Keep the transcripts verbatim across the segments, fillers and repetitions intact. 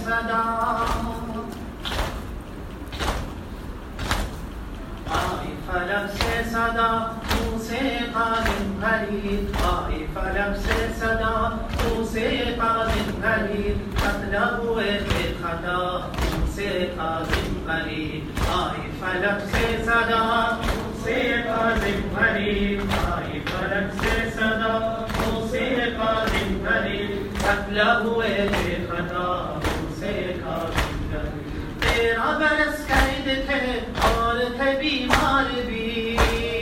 صدا آئی فلک سے صدا منہ سے قادم بھری آئی فلک سے صدا منہ سے قادم بھری قتل ہوئے بے خطا منہ سے قادم بھری آئی فلک سے صدا منہ سے قادم بھری آئی فلک سے صدا منہ سے قادم بھری قتل ہوئے بے خطا منہ سے قادم بھری تیرہ برس قید تھے اور تھے بیمار بھی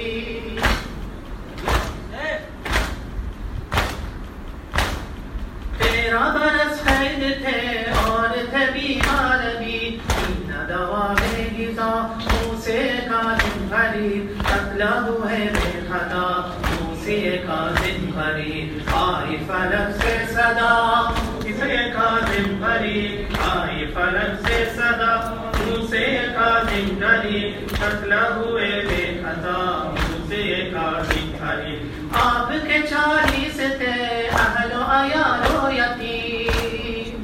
تیرہ برس قید تھے اور تھے بیمار بھی نہ دوا میں غذا منہ سے قادم بھری قتل ہوئے بے خطا منہ سے قادم بھری آئی فلک سے صدا منہ سے قادم بھری آئی فلک سے صدا منہ سے قادم بھری قتل ہوئے بے خطا منہ سے قادم بھری آپ کے چالیس تھے اہل و عیال و یتیم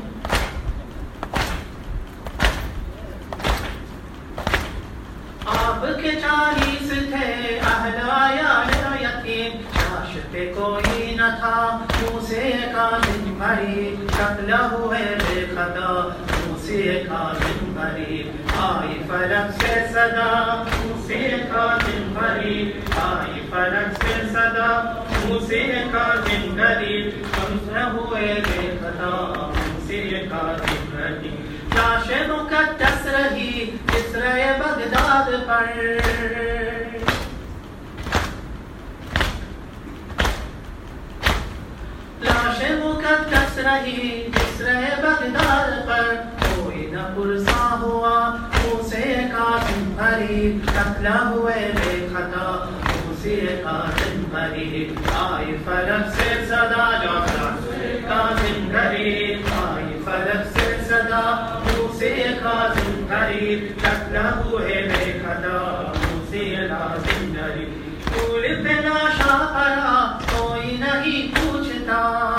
آپ کے چالیس تھے اہل و عیال و یتیم لاش پہ کوئی نہ تھا منہ سے قادم بھری قتل ہوئے بے خطا منہ سے قادم بھری آئی فلک سے صدا منہ سے قادم بھری آئی فلک سے صدا منہ سے قادم بھری قتل ہوئے بے خطا منہ سے قادم بھری لاش مقدس رہی مصرع بغداد پر لاش مقدس رہی مصرع بغداد پر کوئی نہ پرسا ہوا منہ سے قادم بھری قتل ہوئے بے خطا منہ سے قادم بھری آئی فلک سے صدا قادم بھری آئی فلک سے صدا منہ سے قادم بھری قتل ہوئے بے خطا منہ سے قادم بھری پھول پہ لاشا پڑا کوئی نہیں پوچھتا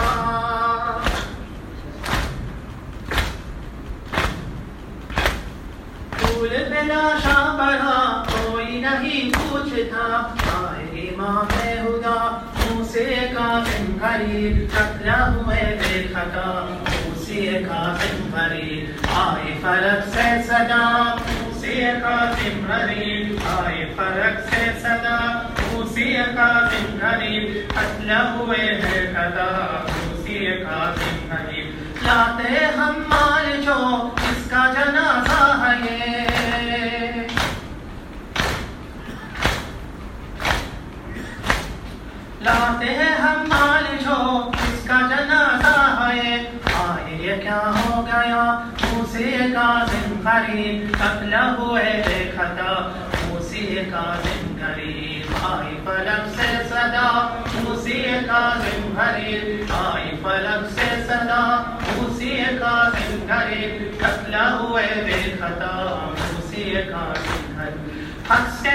پھول پہ لاشا پڑا کوئی نہیں پوچھتا آئے امام خدا منہ سے قادم بھری قتل ہوئے بے خطا منہ سے قادم بھری آئے فلک سے صدا منہ سے قادم بھری آئے فلک سے صدا منہ سے قادم بھری قتل ہوئے بے خطا منہ سے قادم بھری لاتے ہم مال جو اس کا جنازہ ہے یہ لاتے ہیں ہم مال جو اس کا جنازہ ہے آئے یہ کیا ہو گیا منہ سے قادم بھری قتل ہوئے بے خطا منہ سے قادم بھری آئی فلک سے صدا منہ سے قادم بھری آئی فلک سے صدا منہ سے قادم بھری قتل ہوئے بے خطا منہ سے قادم بھری حق سے